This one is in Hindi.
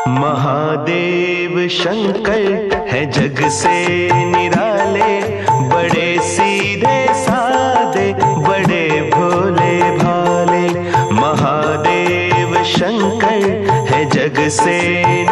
महादेव शंकर है जग से निराले, बड़े सीधे साधे बड़े भोले भाले। महादेव शंकर है जग से